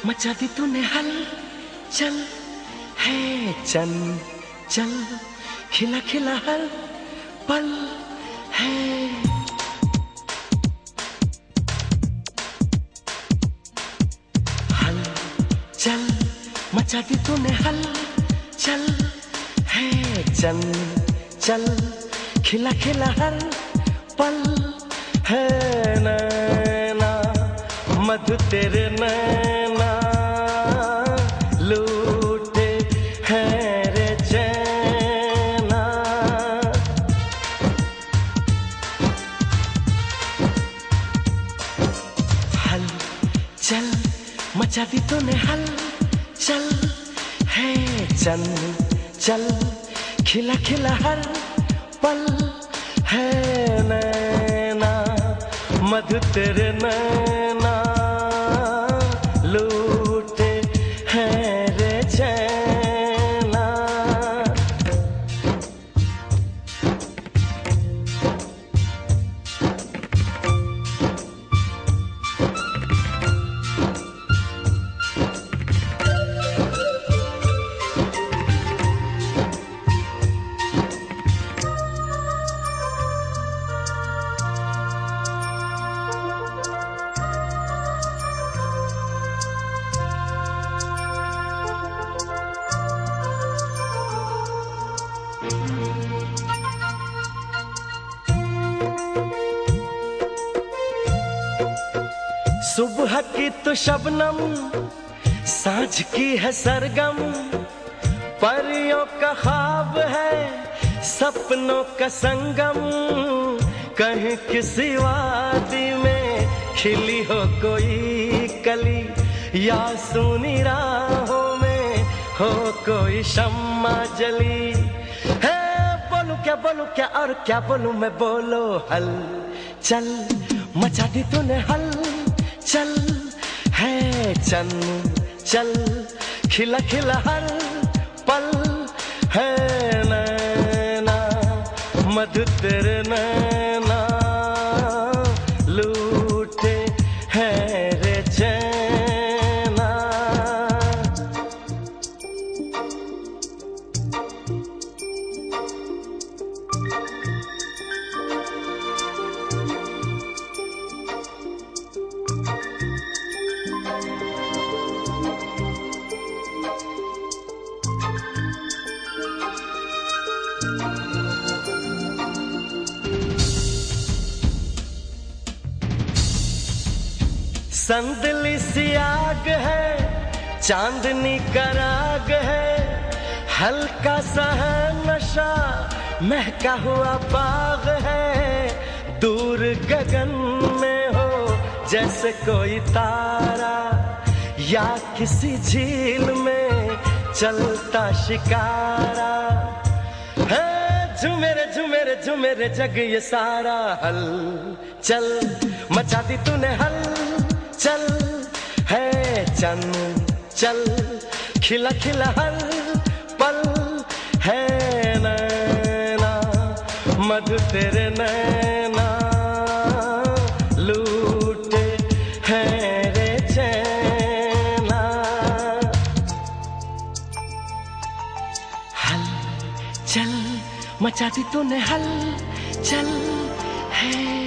मचा दी तूने हल चल है चल चल खिला खिला हर पल है। हल चल मचा दी तूने हल चल है चल चल खिला खिला हर पल है। नैना मधु तेरे नैना लूटे हैं रे चैना। हल चल मचा दी तूने हल चल है चल चल खिला खिला हर पल है। नैना मधु तेरे नैना लूटे हैं रे चैना। सुबह की तो शबनम सांझ की है सरगम। परियों का ख्वाब है सपनों का संगम। कहीं किसी वादी में खिली हो कोई कली या सुनी राहों में हो कोई शम्मा जली है। बोलूं क्या और क्या बोलूं मैं बोलो हल चल मचा दी तूने हल चल है चल चल खिला खिला हर पल है। नैना मधु तेरे नैना लूटे हैं रे चैना। संदली सी आग है चांदनी का राग है। हल्का सा है नशा महका हुआ बाग है। दूर गगन में हो जैसे कोई तारा या किसी झील में चलता शिकारा है। झुमेरे झुमेरे झुमेरे जग ये सारा हल चल मचा दी तूने हल चल है चल चल खिला खिला हर पल है। नैना मधु तेरे नैना लूटे हैं रे चैना। हल चल मचा दी तूने हल चल है